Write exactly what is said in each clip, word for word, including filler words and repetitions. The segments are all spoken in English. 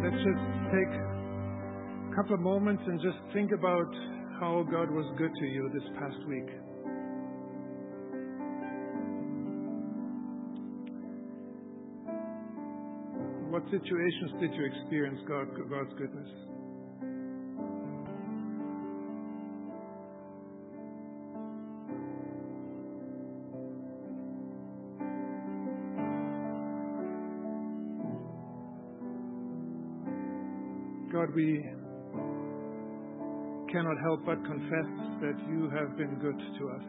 Let's just take a couple of moments and just think about how God was good to you this past week. What situations did you experience God, God's goodness? God, we cannot help but confess that you have been good to us.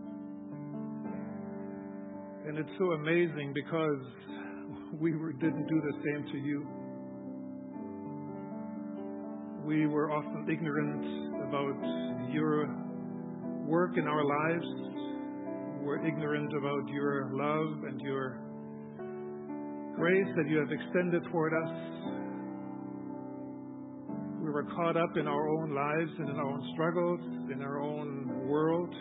And it's so amazing because we were, didn't do the same to you. We were often ignorant about your work in our lives. We're ignorant about your love and your grace that you have extended toward us. We were caught up in our own lives and in our own struggles, in our own world,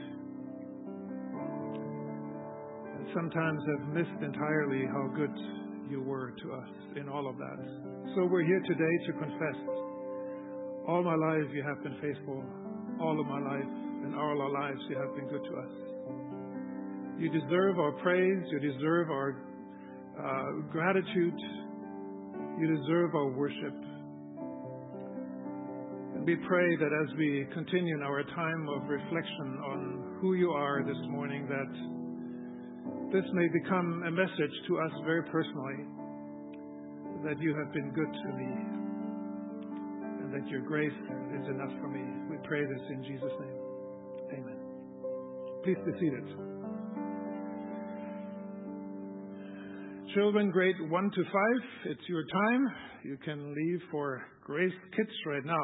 and sometimes have missed entirely how good you were to us in all of that. So we're here today to confess. All my life you have been faithful. All of my life and all our lives you have been good to us. You deserve our praise. You deserve our uh, gratitude. You deserve our worship. We pray that as we continue in our time of reflection on who you are this morning, that this may become a message to us very personally, that you have been good to me and that your grace is enough for me. We pray this in Jesus' name. Amen. Please be seated. Children grade one to five, it's your time. You can leave for Grace Kids right now.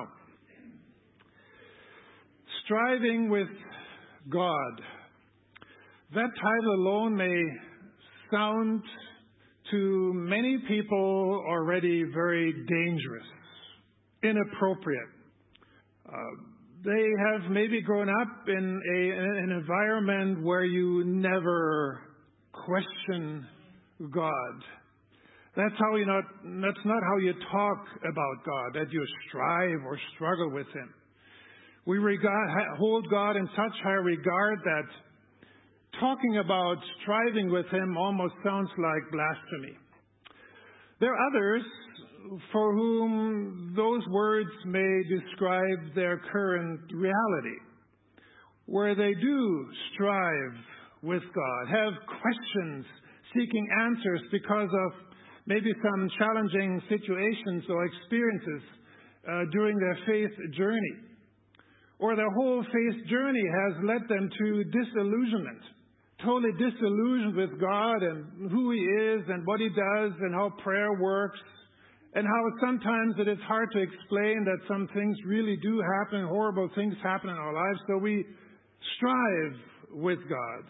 Striving with God. That title alone may sound to many people already very dangerous, inappropriate. Uh, they have maybe grown up in a, an environment where you never question God. That's how you not. That's not how you talk about God. That you strive or struggle with Him. We regard, hold God in such high regard that talking about striving with Him almost sounds like blasphemy. There are others for whom those words may describe their current reality, where they do strive with God, have questions, seeking answers because of maybe some challenging situations or experiences uh, during their faith journey. Or their whole faith journey has led them to disillusionment, totally disillusioned with God and who He is and what He does and how prayer works and how sometimes it is hard to explain that some things really do happen, horrible things happen in our lives, so we strive with God.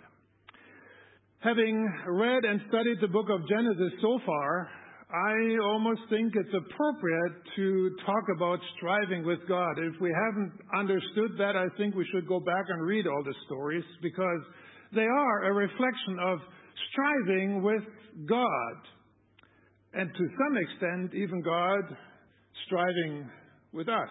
Having read and studied the book of Genesis so far, I almost think it's appropriate to talk about striving with God. If we haven't understood that, I think we should go back and read all the stories because they are a reflection of striving with God. And to some extent, even God striving with us.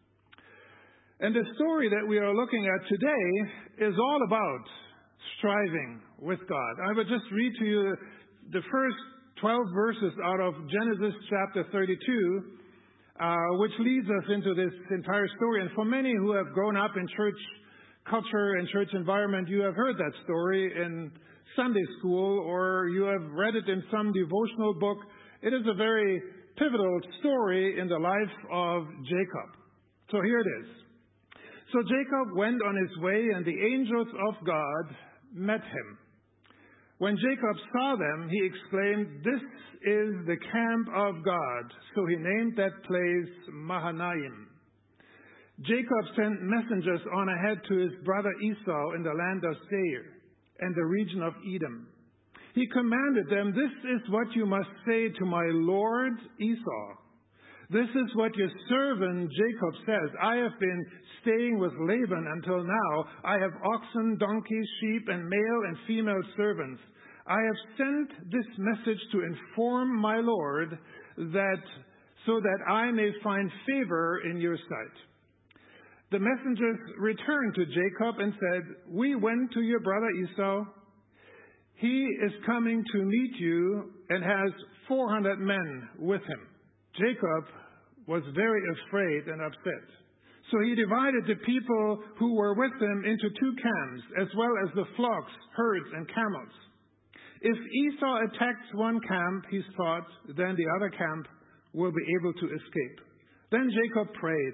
And the story that we are looking at today is all about striving with God. I would just read to you the first twelve verses out of Genesis chapter thirty-two, uh, which leads us into this entire story. And for many who have grown up in church culture and church environment, you have heard that story in Sunday school or you have read it in some devotional book. It is a very pivotal story in the life of Jacob. So here it is. So Jacob went on his way, and the angels of God met him. When Jacob saw them, he exclaimed, "This is the camp of God." So he named that place Mahanaim. Jacob sent messengers on ahead to his brother Esau in the land of Seir and the region of Edom. He commanded them, "This is what you must say to my lord Esau. This is what your servant Jacob says. I have been staying with Laban until now. I have oxen, donkeys, sheep, and male and female servants. I have sent this message to inform my lord that so that I may find favor in your sight." The messengers returned to Jacob and said, "We went to your brother Esau. He is coming to meet you and has four hundred men with him." Jacob was very afraid and upset. So he divided the people who were with him into two camps, as well as the flocks, herds, and camels. If Esau attacks one camp, he thought, then the other camp will be able to escape. Then Jacob prayed,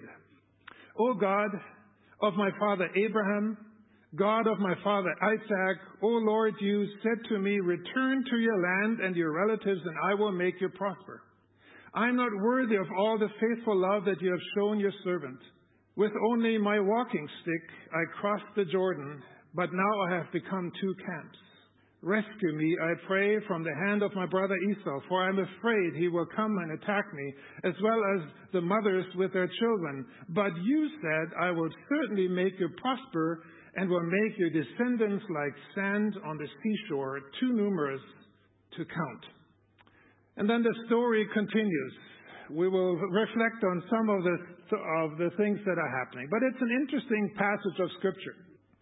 "O God of my father Abraham, God of my father Isaac, O Lord, you said to me, 'Return to your land and your relatives, and I will make you prosper.' I am not worthy of all the faithful love that you have shown your servant. With only my walking stick I crossed the Jordan, but now I have become two camps. Rescue me, I pray, from the hand of my brother Esau, for I am afraid he will come and attack me, as well as the mothers with their children. But you said, 'I will certainly make you prosper and will make your descendants like sand on the seashore, too numerous to count.'" And then the story continues. We will reflect on some of the, of the things that are happening. But it's an interesting passage of Scripture.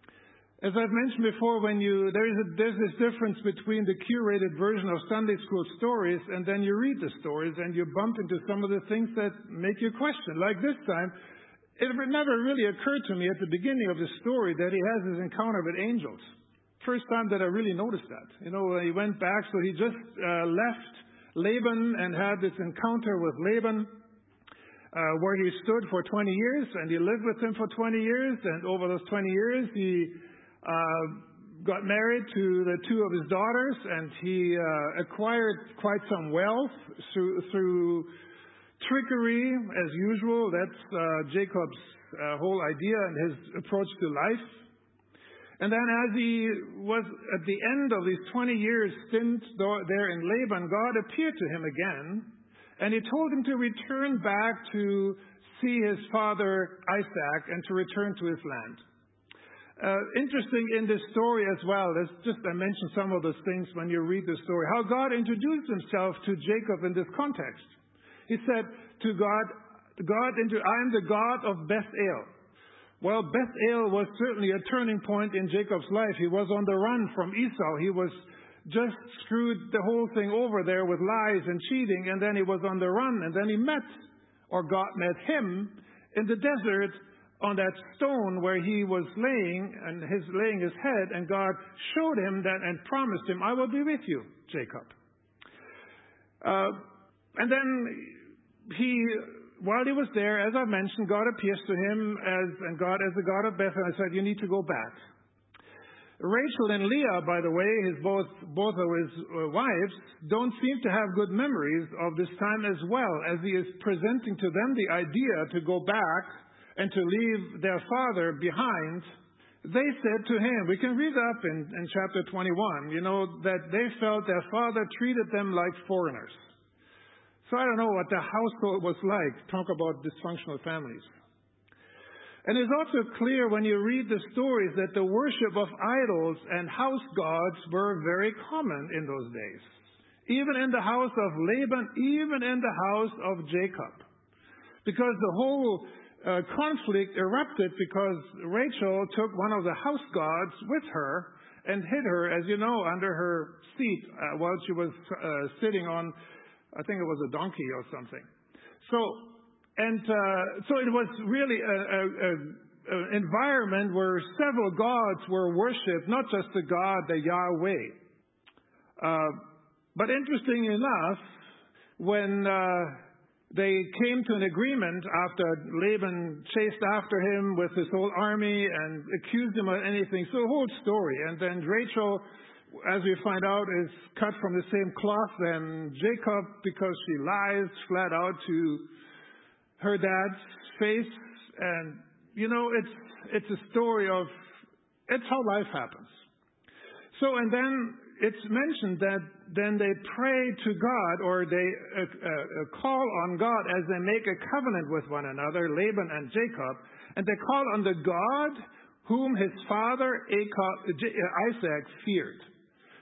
As I've mentioned before, when you there is a, there's this difference between the curated version of Sunday school stories and then you read the stories and you bump into some of the things that make you question. Like this time, it never really occurred to me at the beginning of the story that he has this encounter with angels. First time that I really noticed that. You know, he went back, so he just uh, left Laban and had this encounter with Laban, uh, where he stood for twenty years, and he lived with him for twenty years, and over those twenty years he uh, got married to the two of his daughters, and he uh, acquired quite some wealth through, through trickery, as usual. That's uh, Jacob's uh, whole idea and his approach to life. And then as he was at the end of these twenty years stint there in Laban, God appeared to him again, and he told him to return back to see his father Isaac and to return to his land. Uh, interesting in this story as well, as just I mentioned some of those things when you read the story, how God introduced himself to Jacob in this context. He said to God, God into, I am the God of Bethel. Well, Bethel was certainly a turning point in Jacob's life. He was on the run from Esau. He was just screwed the whole thing over there with lies and cheating, and then he was on the run, and then he met, or God met him in the desert on that stone where he was laying, and his laying his head, and God showed him that and promised him, "I will be with you, Jacob." Uh, and then he... While he was there, as I mentioned, God appears to him as, and God as the God of Bethel, and said, "You need to go back." Rachel and Leah, by the way, his both, both of his uh, wives, don't seem to have good memories of this time as well, as he is presenting to them the idea to go back and to leave their father behind. They said to him, we can read up in, in chapter twenty-one, you know, that they felt their father treated them like foreigners. So I don't know what the household was like. Talk about dysfunctional families. And it's also clear when you read the stories that the worship of idols and house gods were very common in those days. Even in the house of Laban, even in the house of Jacob. Because the whole uh, conflict erupted because Rachel took one of the house gods with her and hid her, as you know, under her seat uh, while she was uh, sitting on, I think it was a donkey or something. So, and uh, so it was really an environment where several gods were worshipped, not just the God, the Yahweh. Uh, but interesting enough, when uh, they came to an agreement after Laban chased after him with his whole army and accused him of anything, so the whole story. And then Rachel, as we find out, is cut from the same cloth than Jacob because she lies flat out to her dad's face. And, you know, it's it's a story of, it's how life happens. So, and then it's mentioned that then they pray to God, or they uh, uh, call on God as they make a covenant with one another, Laban and Jacob, and they call on the God whom his father Isaac feared.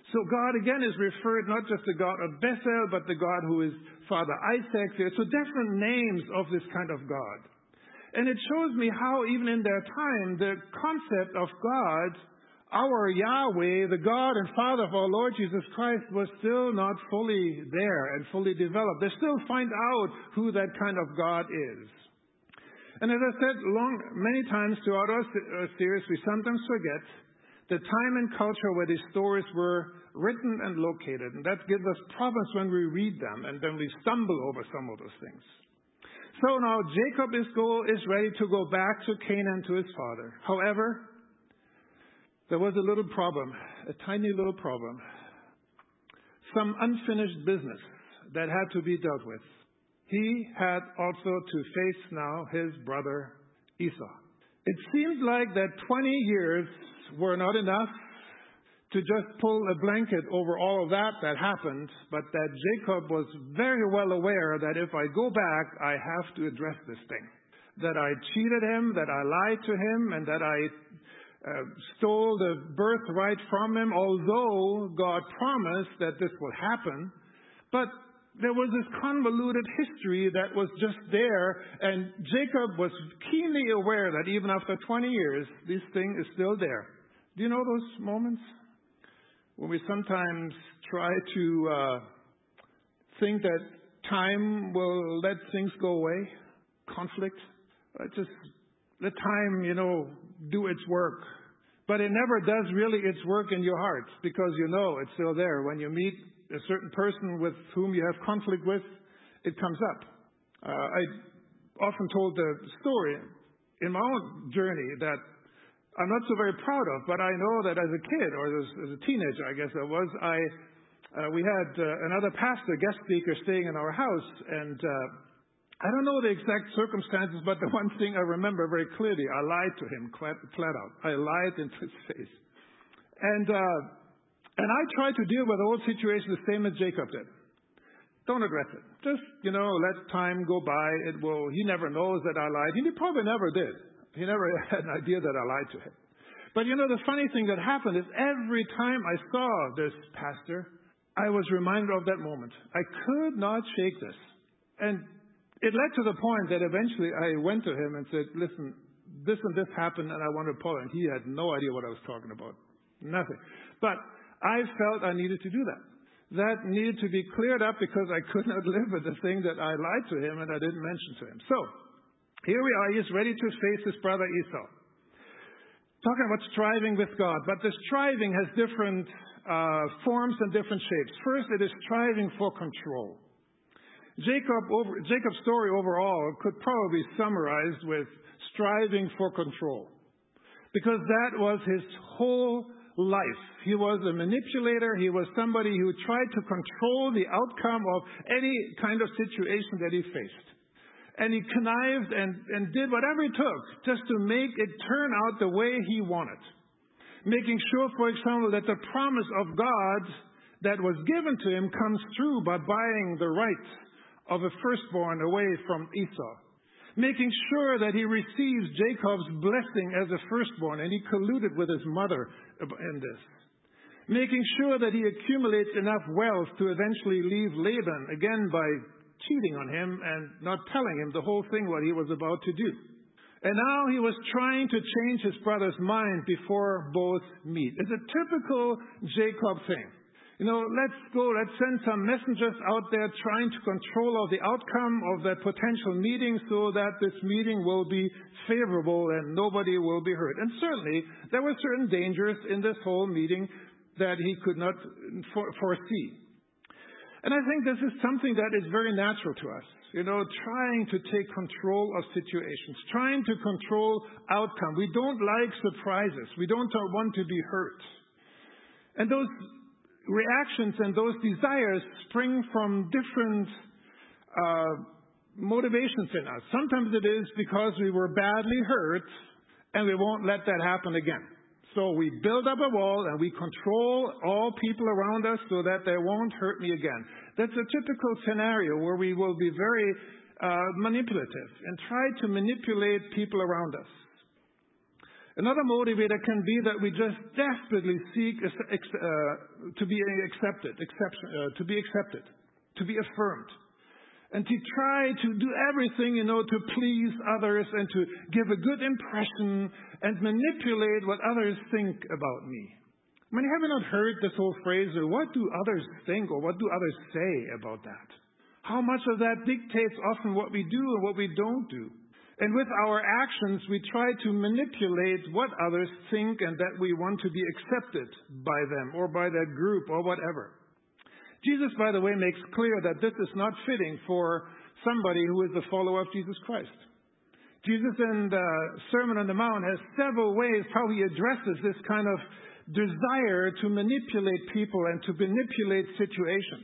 So God again is referred not just the God of Bethel, but the God who is Father Isaac. So different names of this kind of God. And it shows me how even in their time, the concept of God, our Yahweh, the God and Father of our Lord Jesus Christ, was still not fully there and fully developed. They still find out who that kind of God is. And as I said long, many times throughout our series, we sometimes forget the time and culture where these stories were written and located. And that gives us problems when we read them and then we stumble over some of those things. So now Jacob is, go, is ready to go back to Canaan to his father. However, there was a little problem, a tiny little problem. Some unfinished business that had to be dealt with. He had also to face now his brother Esau. It seemed like that twenty years were not enough to just pull a blanket over all of that that happened, but that Jacob was very well aware that if I go back, I have to address this thing. That I cheated him, that I lied to him, and that I uh, stole the birthright from him, although God promised that this would happen. But there was this convoluted history that was just there, and Jacob was keenly aware that even after twenty years, this thing is still there. Do you know those moments? When we sometimes try to uh, think that time will let things go away, conflict, uh, just let time, you know, do its work. But it never does really its work in your heart because you know it's still there. When you meet a certain person with whom you have conflict with, it comes up. Uh, I often told the story in my own journey that I'm not so very proud of, but I know that as a kid, or as, as a teenager, I guess I was, I uh, we had uh, another pastor, guest speaker, staying in our house, and uh, I don't know the exact circumstances, but the one thing I remember very clearly, I lied to him flat, flat out. I lied into his face. And uh, and I tried to deal with the whole situation the same as Jacob did. Don't address it. Just, you know, let time go by. It will. He never knows that I lied. He probably never did. He never had an idea that I lied to him. But you know, the funny thing that happened is every time I saw this pastor, I was reminded of that moment. I could not shake this. And it led to the point that eventually I went to him and said, listen, this and this happened and I want to apologize. He had no idea what I was talking about. Nothing. But I felt I needed to do that. That needed to be cleared up because I could not live with the thing that I lied to him and I didn't mention to him. So, here we are. He is ready to face his brother Esau. Talking about striving with God. But the striving has different uh, forms and different shapes. First, it is striving for control. Jacob over, Jacob's story overall could probably be summarized with striving for control. Because that was his whole life. He was a manipulator. He was somebody who tried to control the outcome of any kind of situation that he faced. And he connived and, and did whatever it took just to make it turn out the way he wanted. Making sure, for example, that the promise of God that was given to him comes through by buying the rights of a firstborn away from Esau. Making sure that he receives Jacob's blessing as a firstborn, and he colluded with his mother in this. Making sure that he accumulates enough wealth to eventually leave Laban, again by cheating on him and not telling him the whole thing what he was about to do. And now he was trying to change his brother's mind before both meet. It's a typical Jacob thing. You know, let's go, let's send some messengers out there trying to control the outcome of that potential meeting so that this meeting will be favorable and nobody will be hurt. And certainly, there were certain dangers in this whole meeting that he could not foresee. And I think this is something that is very natural to us. You know, trying to take control of situations, trying to control outcome. We don't like surprises. We don't want to be hurt. And those reactions and those desires spring from different uh, motivations in us. Sometimes it is because we were badly hurt and we won't let that happen again. So we build up a wall and we control all people around us so that they won't hurt me again. That's a typical scenario where we will be very uh, manipulative and try to manipulate people around us. Another motivator can be that we just desperately seek uh, to be accepted, accept, uh, to be accepted, to be affirmed, and to try to do everything, you know, to please others and to give a good impression and manipulate what others think about me. I mean, have you not heard this whole phrase, or what do others think, or what do others say about that? How much of that dictates often what we do and what we don't do. And with our actions, we try to manipulate what others think and that we want to be accepted by them or by that group or whatever. Jesus, by the way, makes clear that this is not fitting for somebody who is a follower of Jesus Christ. Jesus in the Sermon on the Mount has several ways how he addresses this kind of desire to manipulate people and to manipulate situations.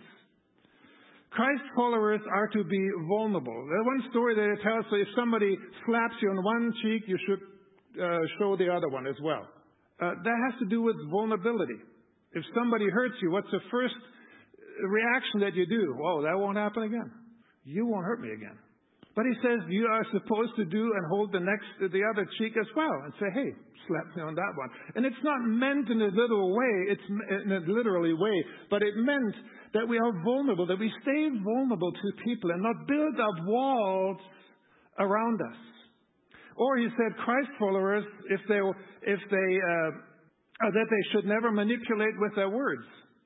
Christ followers are to be vulnerable. There's one story that it tells, so if somebody slaps you on one cheek, you should uh, show the other one as well. Uh, that has to do with vulnerability. If somebody hurts you, what's the first reaction that you do? Oh, that won't happen again. You won't hurt me again. But he says you are supposed to do and hold the next, the other cheek as well, and say, hey, slap me on that one. And it's not meant in a literal way, it's in a literally way, but it meant that we are vulnerable, that we stay vulnerable to people and not build up walls around us. Or he said, Christ followers, if they, if they, uh, uh, that they should never manipulate with their words.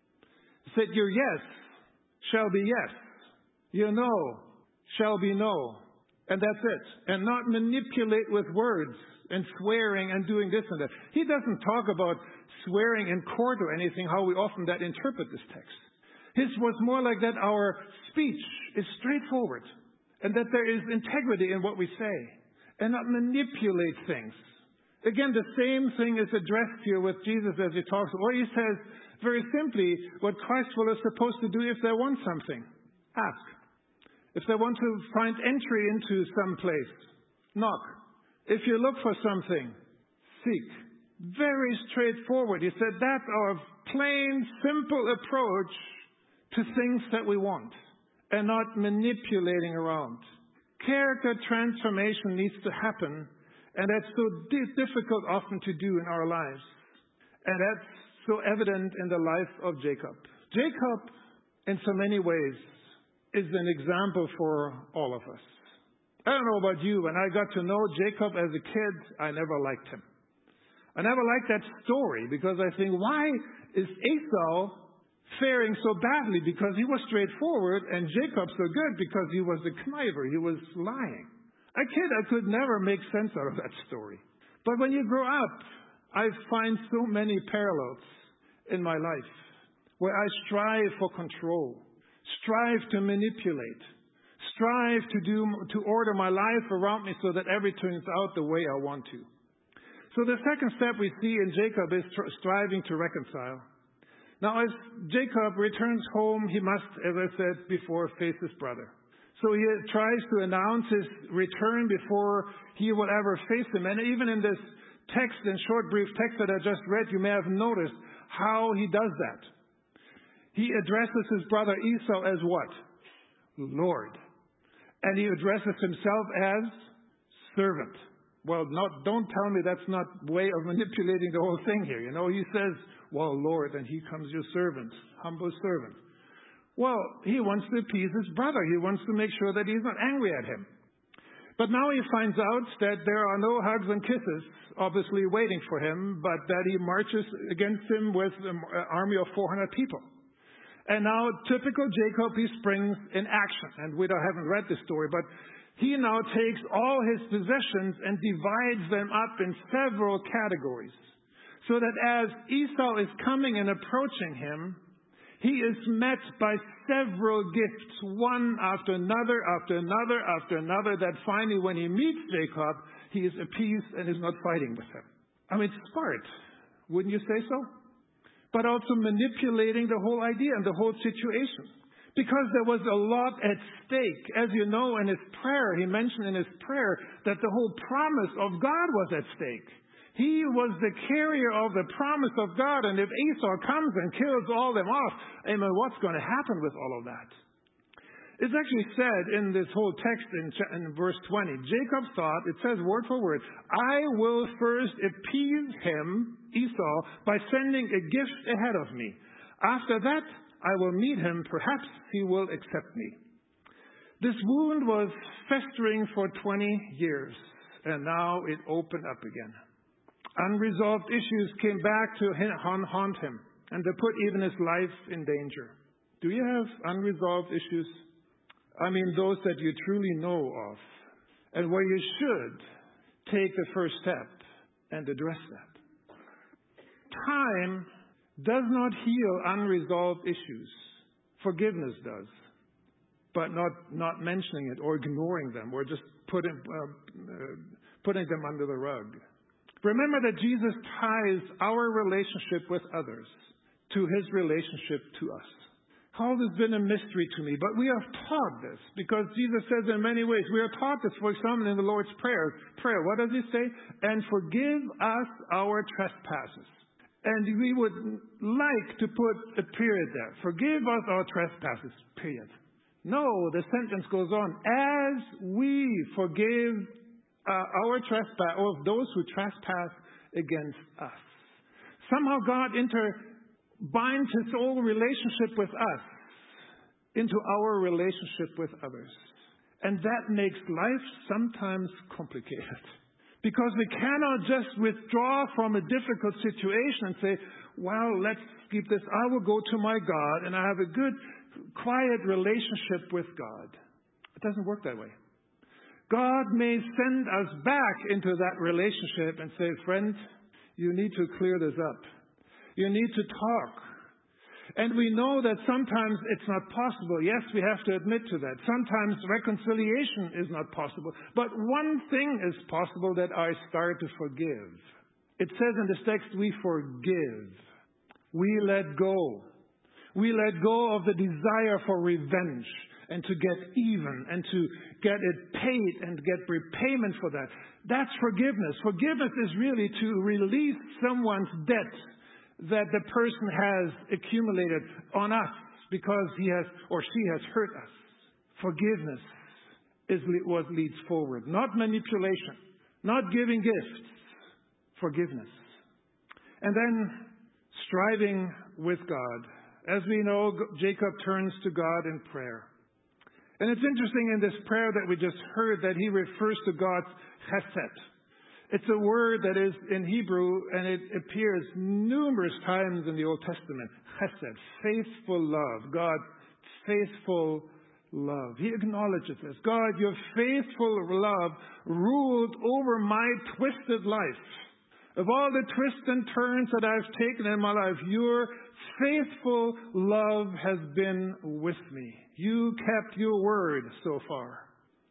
He said, your yes shall be yes. Your no shall be no. And that's it. And not manipulate with words and swearing and doing this and that. He doesn't talk about swearing in court or anything, how we often that interpret this text. His was more like that our speech is straightforward and that there is integrity in what we say and not manipulate things. Again, the same thing is addressed here with Jesus as he talks. Or he says very simply what Christ is supposed to do if they want something. Ask. If they want to find entry into some place, knock. If you look for something, seek. Very straightforward. He said that's our plain, simple approach to things that we want and not manipulating around. Character transformation needs to happen, and that's so di- difficult often to do in our lives. And that's so evident in the life of Jacob. Jacob, in so many ways, is an example for all of us. I don't know about you, when I got to know Jacob as a kid, I never liked him. I never liked that story because I think, why is Esau faring so badly? Because he was straightforward and Jacob so good because he was a conniver. He was lying. A kid, I could never make sense out of that story. But when you grow up, I find so many parallels in my life where I strive for control, strive to manipulate, strive to do to order my life around me so that everything turns out the way I want to. So the second step we see in Jacob is tr- striving to reconcile. Now, as Jacob returns home, he must, as I said before, face his brother. So he tries to announce his return before he will ever face him. And even in this text, in short, brief text that I just read, you may have noticed how he does that. He addresses his brother Esau as what? Lord. And he addresses himself as servant. Well, not, don't tell me that's not way of manipulating the whole thing here. You know, he says, well, Lord, and he comes your servant, humble servant. Well, he wants to appease his brother. He wants to make sure that he's not angry at him. But now he finds out that there are no hugs and kisses, obviously waiting for him, but that he marches against him with an army of four hundred people. And now, typical Jacob, he springs in action. And we don't, haven't read this story, but he now takes all his possessions and divides them up in several categories. So that as Esau is coming and approaching him, he is met by several gifts, one after another, after another, after another, that finally when he meets Jacob, he is appeased and is not fighting with him. I mean, it's smart. Wouldn't you say so? But also manipulating the whole idea and the whole situation. Because there was a lot at stake. As you know, in his prayer, he mentioned in his prayer that the whole promise of God was at stake. He was the carrier of the promise of God, and if Esau comes and kills all them off, I mean, what's going to happen with all of that? It's actually said in this whole text in, in verse twenty. Jacob thought, it says word for word, I will first appease him, Esau, by sending a gift ahead of me. After that, I will meet him. Perhaps he will accept me. This wound was festering for twenty years, and now it opened up again. Unresolved issues came back to haunt him, and to put even his life in danger. Do you have unresolved issues? I mean, those that you truly know of, and where you should take the first step and address that. Time does not heal unresolved issues. Forgiveness does. But not, not mentioning it or ignoring them or just putting, uh, uh, putting them under the rug. Remember that Jesus ties our relationship with others to his relationship to us. All this has been a mystery to me, but we are taught this because Jesus says in many ways, we are taught this, for example, in the Lord's Prayer. Prayer, what does he say? And forgive us our trespasses. And we would like to put a period there. Forgive us our trespasses, period. No, the sentence goes on. As we forgive uh, our trespass, or those who trespass against us. Somehow God interbinds his whole relationship with us into our relationship with others. And that makes life sometimes complicated. Because we cannot just withdraw from a difficult situation and say, well, let's keep this. I will go to my God and I have a good, quiet relationship with God. It doesn't work that way. God may send us back into that relationship and say, friend, you need to clear this up. You need to talk. And we know that sometimes it's not possible. Yes, we have to admit to that. Sometimes reconciliation is not possible. But one thing is possible, that I start to forgive. It says in this text, we forgive. We let go. We let go of the desire for revenge and to get even and to get it paid and get repayment for that. That's forgiveness. Forgiveness is really to release someone's debt that the person has accumulated on us because he has or she has hurt us. Forgiveness is what leads forward. Not manipulation. Not giving gifts. Forgiveness. And then striving with God. As we know, Jacob turns to God in prayer. And it's interesting in this prayer that we just heard that he refers to God's chesed. It's a word that is in Hebrew, and it appears numerous times in the Old Testament. Chesed, faithful love. God's faithful love. He acknowledges this. God, your faithful love ruled over my twisted life. Of all the twists and turns that I've taken in my life, your faithful love has been with me. You kept your word so far.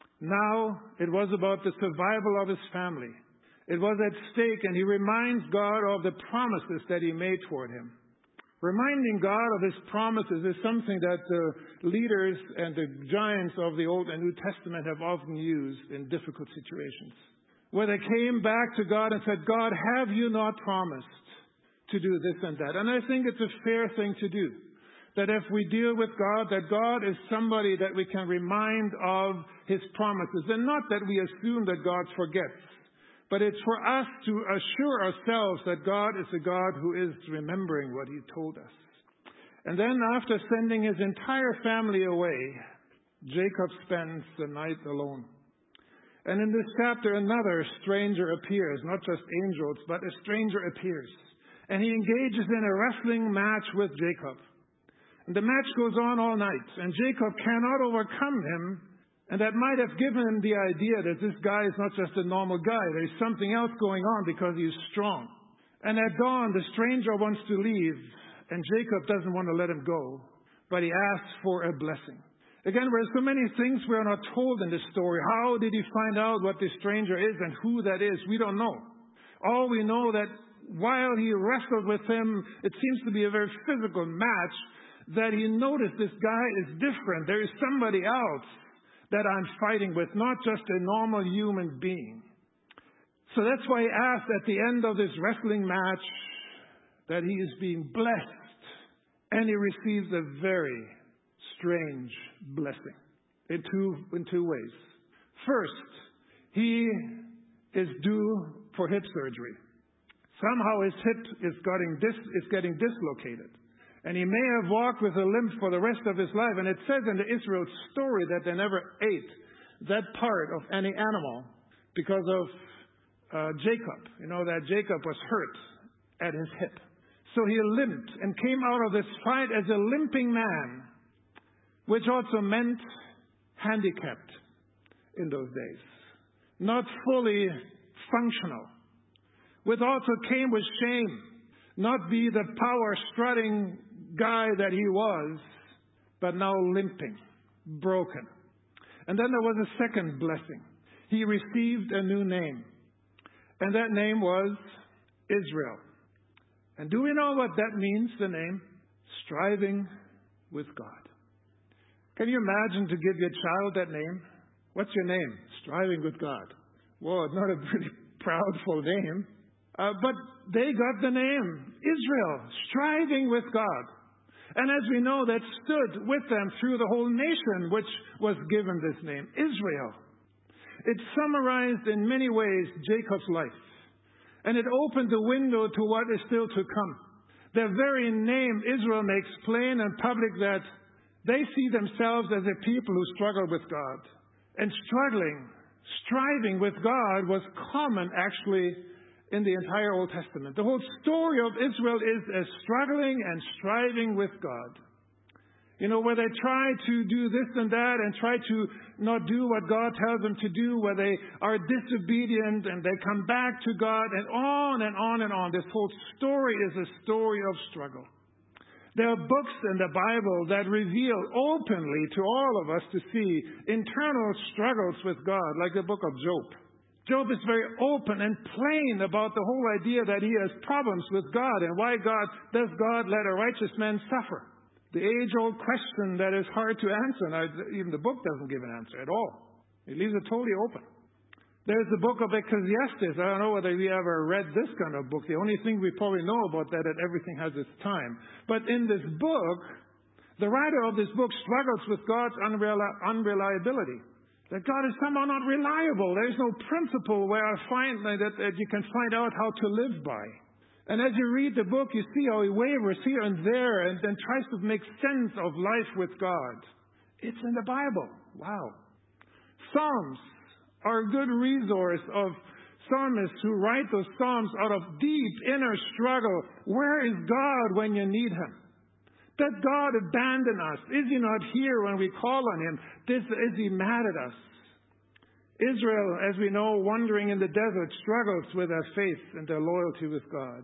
Now it was about the survival of his family. It was at stake, and he reminds God of the promises that he made toward him. Reminding God of his promises is something that the leaders and the giants of the Old and New Testament have often used in difficult situations. Where they came back to God and said, God, have you not promised to do this and that? And I think it's a fair thing to do. That if we deal with God, that God is somebody that we can remind of his promises. And not that we assume that God forgets. But it's for us to assure ourselves that God is a God who is remembering what he told us. And then after sending his entire family away, Jacob spends the night alone. And in this chapter, another stranger appears, not just angels, but a stranger appears. And he engages in a wrestling match with Jacob. And the match goes on all night, and Jacob cannot overcome him. And that might have given him the idea that this guy is not just a normal guy. There's something else going on because he's strong. And at dawn, the stranger wants to leave, and Jacob doesn't want to let him go. But he asks for a blessing. Again, there's so many things we are not told in this story. How did he find out what this stranger is and who that is? We don't know. All we know that while he wrestled with him, it seems to be a very physical match, that he noticed this guy is different. There is somebody else that I'm fighting with, not just a normal human being. So that's why he asked at the end of this wrestling match that he is being blessed. And he receives a very strange blessing. in two, in two ways. First, he is due for hip surgery. Somehow his hip is getting, dis, is getting dislocated. And he may have walked with a limp for the rest of his life. And it says in the Israel story that they never ate that part of any animal because of uh, Jacob. You know, that Jacob was hurt at his hip. So he limped and came out of this fight as a limping man, which also meant handicapped in those days. Not fully functional. Which also came with shame. Not be the power-strutting guy that he was, but now limping, broken. And then there was a second blessing. He received a new name. And that name was Israel. And do we know what that means, the name? Striving with God. Can you imagine to give your child that name? What's your name? Striving with God. Whoa, it's not a pretty proudful name. Uh, but they got the name Israel, striving with God. And as we know, that stood with them through the whole nation, which was given this name, Israel. It summarized in many ways Jacob's life. And it opened the window to what is still to come. Their very name, Israel, makes plain and public that they see themselves as a people who struggle with God. And struggling, striving with God was common, actually, in the entire Old Testament. The whole story of Israel is as struggling and striving with God. You know, where they try to do this and that and try to not do what God tells them to do, where they are disobedient and they come back to God, and on and on and on. This whole story is a story of struggle. There are books in the Bible that reveal openly to all of us to see internal struggles with God, like the book of Job. Job is very open and plain about the whole idea that he has problems with God and why God does God let a righteous man suffer. The age-old question that is hard to answer, and even the book doesn't give an answer at all. It leaves it totally open. There's the book of Ecclesiastes. I don't know whether we ever read this kind of book. The only thing we probably know about that is that everything has its time. But in this book, the writer of this book struggles with God's unreli- unreliability. That God is somehow not reliable. There is no principle where I find that, that you can find out how to live by. And as you read the book, you see how he wavers here and there and then tries to make sense of life with God. It's in the Bible. Wow. Psalms are a good resource of psalmists who write those psalms out of deep inner struggle. Where is God when you need him? Does God abandon us? Is he not here when we call on him? This, is he mad at us? Israel, as we know, wandering in the desert, struggles with their faith and their loyalty with God.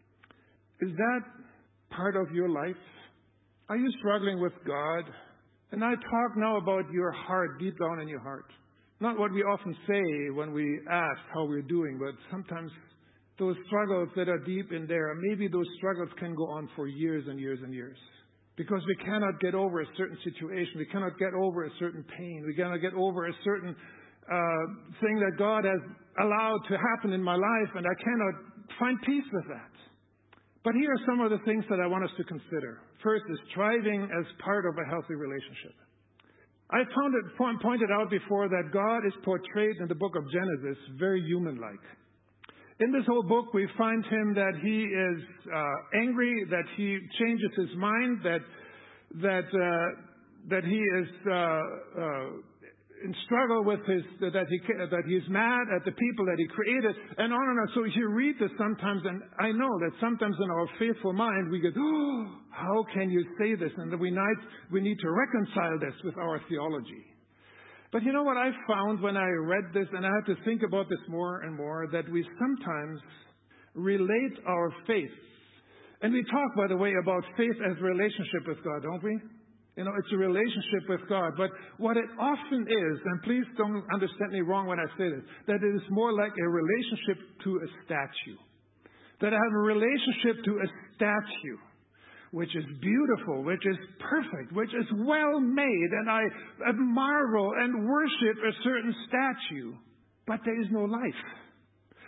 Is that part of your life? Are you struggling with God? And I talk now about your heart, deep down in your heart. Not what we often say when we ask how we're doing, but sometimes those struggles that are deep in there, maybe those struggles can go on for years and years and years. Because we cannot get over a certain situation. We cannot get over a certain pain. We cannot get over a certain uh, thing that God has allowed to happen in my life, and I cannot find peace with that. But here are some of the things that I want us to consider. First is striving as part of a healthy relationship. I found it pointed out before that God is portrayed in the book of Genesis very human-like. In this whole book, we find him that he is uh, angry, that he changes his mind, that that uh, that he is uh, uh, in struggle with his that he that he's mad at the people that he created, and on and on. So you read this sometimes, and I know that sometimes in our faithful mind we go, "Oh, how can you say this?" And that we need we need to reconcile this with our theology. But you know what I found when I read this, and I had to think about this more and more, that we sometimes relate our faith. And we talk, by the way, about faith as a relationship with God, don't we? You know, it's a relationship with God. But what it often is, and please don't understand me wrong when I say this, that it is more like a relationship to a statue. That I have a relationship to a statue, which is beautiful, which is perfect, which is well made, and I marvel and worship a certain statue, but there is no life.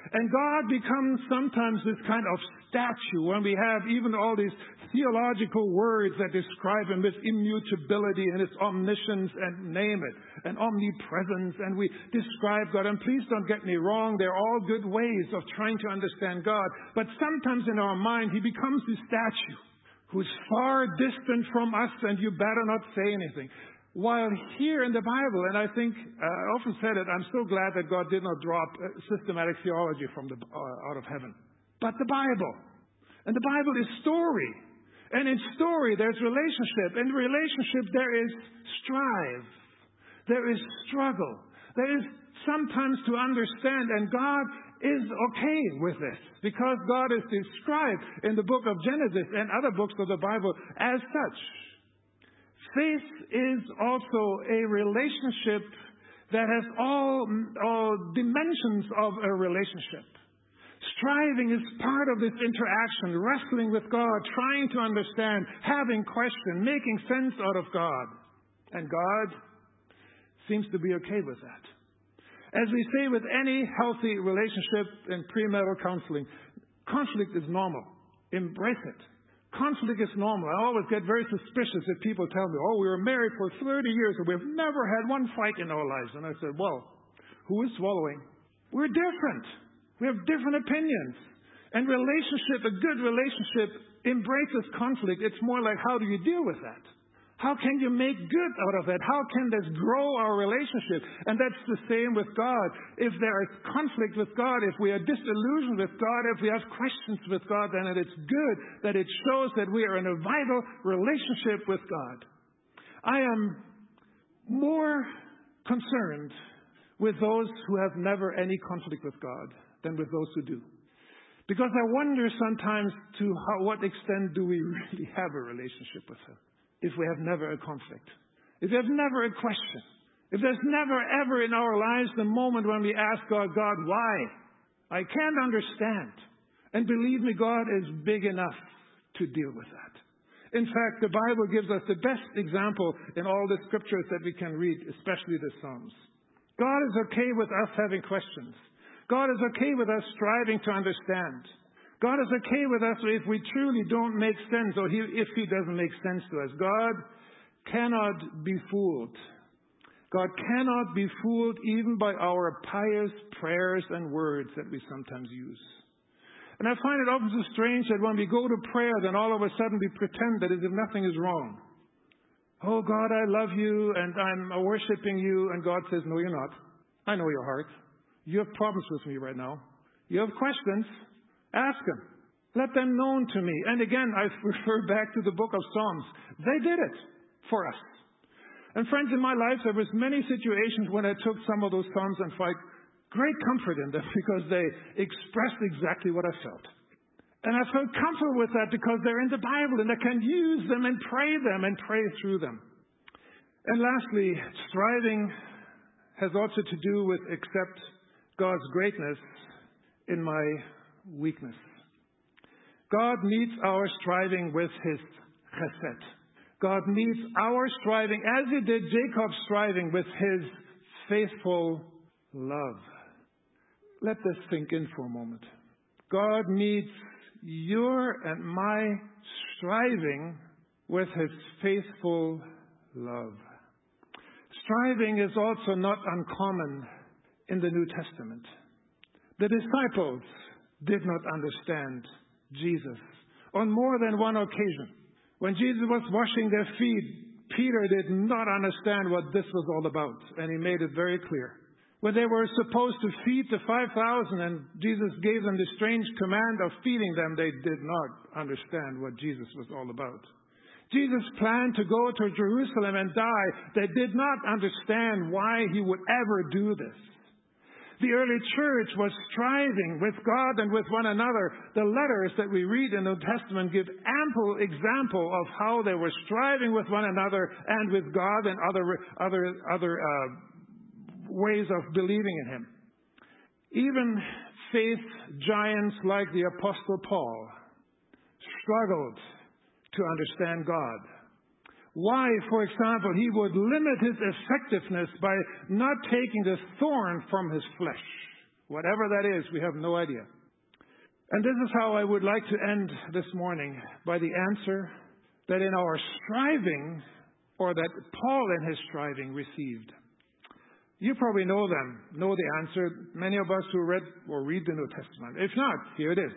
And God becomes sometimes this kind of statue when we have even all these theological words that describe Him with immutability and His omniscience and name it, and omnipresence, and we describe God. And please don't get me wrong, they're all good ways of trying to understand God. But sometimes in our mind, He becomes this statue who's far distant from us, and you better not say anything. While here in the Bible, and I think, uh, I often said it, I'm so glad that God did not drop uh, systematic theology from the, uh, out of heaven. But the Bible. And the Bible is story. And in story, there's relationship. In relationship, there is strive. There is struggle. There is sometimes to understand, and God is okay with this because God is described in the book of Genesis and other books of the Bible as such. Faith is also a relationship that has all, all dimensions of a relationship. Striving is part of this interaction, wrestling with God, trying to understand, having questions, making sense out of God. And God seems to be okay with that. As we say with any healthy relationship in premarital counseling, conflict is normal. Embrace it. Conflict is normal. I always get very suspicious if people tell me, oh, we were married for thirty years and we've never had one fight in our lives. And I said, well, who is swallowing? We're different. We have different opinions. And relationship, a good relationship, embraces conflict. It's more like, how do you deal with that? How can you make good out of that? How can this grow our relationship? And that's the same with God. If there is conflict with God, if we are disillusioned with God, if we have questions with God, then it's good that it shows that we are in a vital relationship with God. I am more concerned with those who have never any conflict with God than with those who do. Because I wonder sometimes to how, what extent do we really have a relationship with Him? If we have never a conflict, if there's never a question, if there's never ever in our lives the moment when we ask God, God, why? I can't understand. And believe me, God is big enough to deal with that. In fact, the Bible gives us the best example in all the scriptures that we can read, especially the Psalms. God is okay with us having questions. God is okay with us striving to understand. God is okay with us if we truly don't make sense, or he, if He doesn't make sense to us. God cannot be fooled. God cannot be fooled even by our pious prayers and words that we sometimes use. And I find it often so strange that when we go to prayer, then all of a sudden we pretend that as if nothing is wrong. Oh, God, I love you, and I'm worshiping you. And God says, no, you're not. I know your heart. You have problems with me right now. You have questions. Ask Him. Let them known to me. And again, I refer back to the book of Psalms. They did it for us. And friends, in my life, there was many situations when I took some of those Psalms and found great comfort in them because they expressed exactly what I felt. And I felt comfortable with that because they're in the Bible and I can use them and pray them and pray through them. And lastly, striving has also to do with accept God's greatness in my weakness. God meets our striving with His chesed. God meets our striving, as He did Jacob's striving, with His faithful love. Let this sink in for a moment. God meets your and my striving with His faithful love. Striving is also not uncommon in the New Testament. The disciples did not understand Jesus on more than one occasion. When Jesus was washing their feet, Peter did not understand what this was all about, and he made it very clear. When they were supposed to feed the five thousand and Jesus gave them the strange command of feeding them, they did not understand what Jesus was all about. Jesus planned to go to Jerusalem and die. They did not understand why He would ever do this. The early church was striving with God and with one another. The letters that we read in the New Testament give ample example of how they were striving with one another and with God and other other other uh, ways of believing in Him. Even faith giants like the Apostle Paul struggled to understand God. Why, for example, he would limit his effectiveness by not taking the thorn from his flesh. Whatever that is, we have no idea. And this is how I would like to end this morning, by the answer that in our striving, or that Paul in his striving received. You probably know them, know the answer. Many of us who read or read the New Testament. If not, here it is.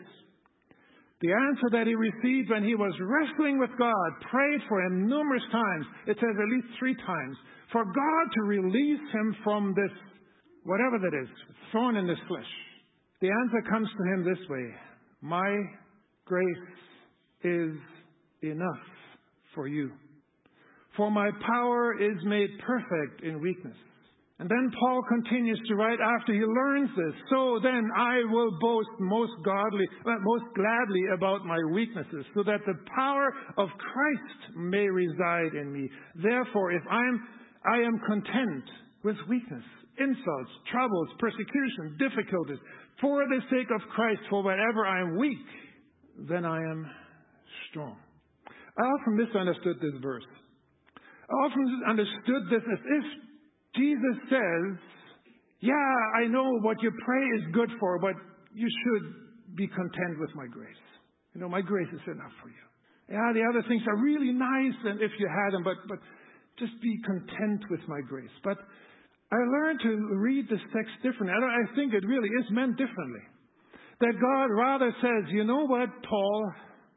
The answer that he received when he was wrestling with God, prayed for him numerous times. It says at least three times. For God to release him from this, whatever that is, thorn in his flesh. The answer comes to him this way. My grace is enough for you. For my power is made perfect in weakness. And then Paul continues to write after he learns this. So then I will boast most godly, uh, most gladly about my weaknesses, so that the power of Christ may reside in me. Therefore, if I'm, I am content with weakness, insults, troubles, persecution, difficulties, for the sake of Christ, for whenever I am weak, then I am strong. I often misunderstood this verse. I often understood this as if Jesus says, yeah, I know what you pray is good for, but you should be content with my grace. You know, my grace is enough for you. Yeah, the other things are really nice, and if you had them, but, but just be content with my grace. But I learned to read this text differently. I think it really is meant differently. That God rather says, you know what, Paul,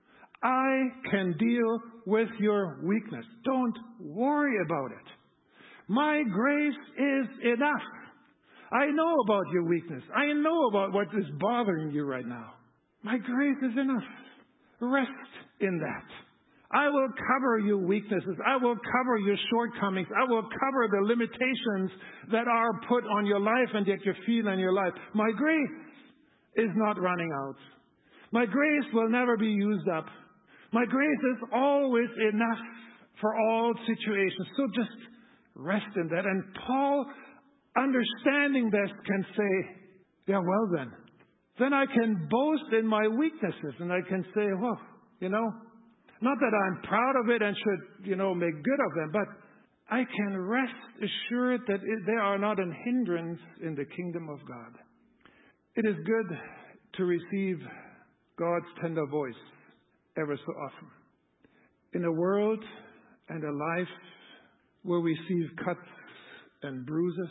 I can deal with your weakness. Don't worry about it. My grace is enough. I know about your weakness. I know about what is bothering you right now. My grace is enough. Rest in that. I will cover your weaknesses. I will cover your shortcomings. I will cover the limitations that are put on your life and that you feel in your life. My grace is not running out. My grace will never be used up. My grace is always enough for all situations. So just rest in that. And Paul, understanding this, can say, yeah, well then. Then I can boast in my weaknesses. And I can say, well, you know, not that I'm proud of it and should, you know, make good of them, but I can rest assured that it, they are not an hindrance in the kingdom of God. It is good to receive God's tender voice ever so often. In a world and a life where we see cuts and bruises,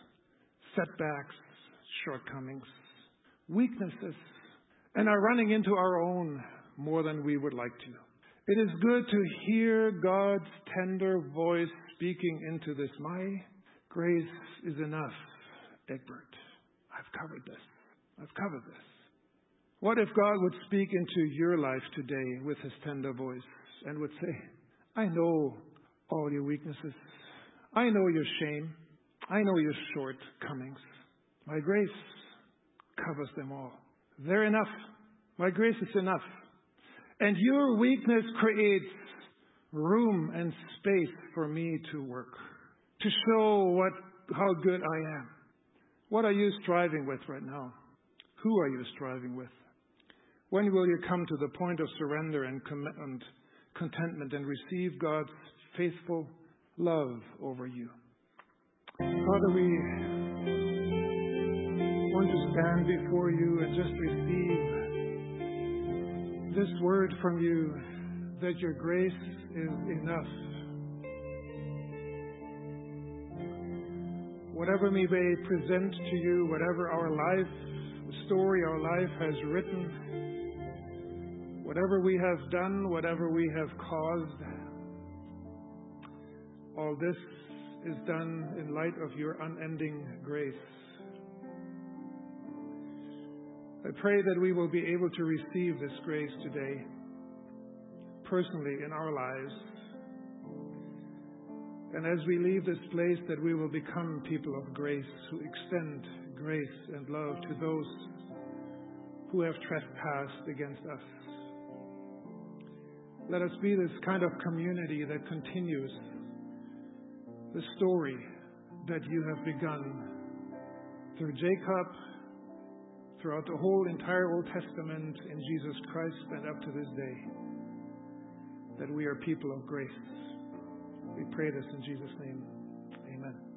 setbacks, shortcomings, weaknesses, and are running into our own more than we would like to. It is good to hear God's tender voice speaking into this. My grace is enough, Egbert. I've covered this. I've covered this. What if God would speak into your life today with his tender voice and would say, I know all your weaknesses. I know your shame. I know your shortcomings. My grace covers them all. They're enough. My grace is enough. And your weakness creates room and space for me to work, to show what how good I am. What are you striving with right now? Who are you striving with? When will you come to the point of surrender and commitment, contentment, and receive God's faithful love over you? Father, we want to stand before you and just receive this word from you, that your grace is enough. Whatever we may present to you, whatever our life story, our life has written, whatever we have done, whatever we have caused, all this is done in light of your unending grace. I pray that we will be able to receive this grace today, personally in our lives. And as we leave this place, that we will become people of grace who extend grace and love to those who have trespassed against us. Let us be this kind of community that continues the story that you have begun through Jacob, throughout the whole entire Old Testament, in Jesus Christ, and up to this day, that we are people of grace. We pray this in Jesus' name. Amen.